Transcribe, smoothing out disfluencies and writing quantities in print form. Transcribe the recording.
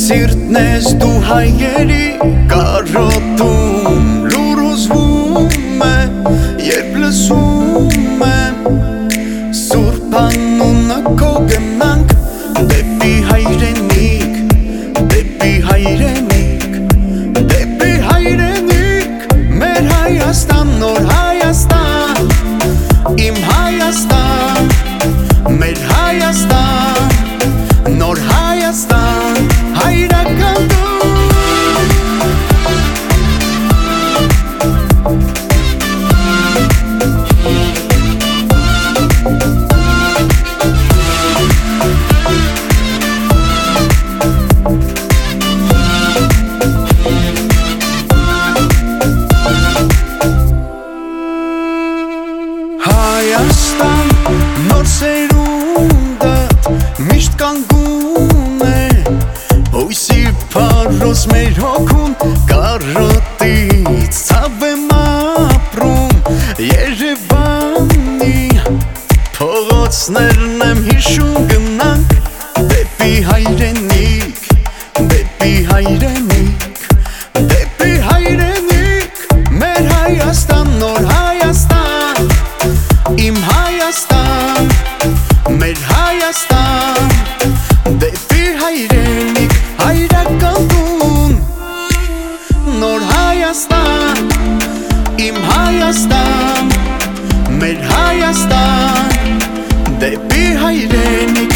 Սիրտն ես դու հայերի կարոտում լուրոզվում է, երբ լսում եմ Սուրբ անունը քո գնանք դեպի հայրենիք, դեպի հայրենիք, դեպի հայրենիք, մեր Հայաստան, նոր Հայաստան, իմ Հայաստան, մեր Հայաստան, նոր Հայաստան, հայրական դու Հայաստան, նոր սերունդդ միշտ կանգուն է Հույսի փարոս մեր հոգուն կարոտից ցավ եմ ապրում Երևանի փողոցներն եմ հիշում գնանք դեպի հայրենիք, դեպի հայրենիք, դեպի հայրենիք, մեր Հայաստան, նոր Հայաստան Իմ Հայաստան, մեր Հայաստան, դեպի հայրենիք, հայրական տուն Նոր Հայաստան, իմ Հայաստան, մեր Հայաստան, դեպի հայրենիք